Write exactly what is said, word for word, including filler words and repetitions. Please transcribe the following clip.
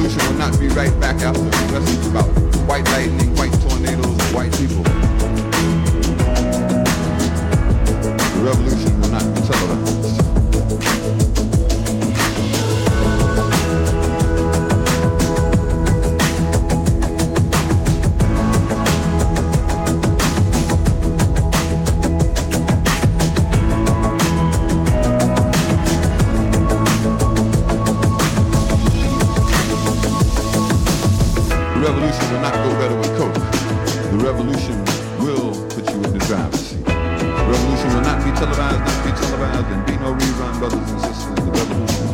revolution will not be right back after the message about white lightning, white tornadoes, white people. The revolution will not be televised. The revolution will not go better with coke. The revolution will put you in the driver's seat. The revolution will not be televised, not be televised, and be no rerun, brothers and sisters. The revolution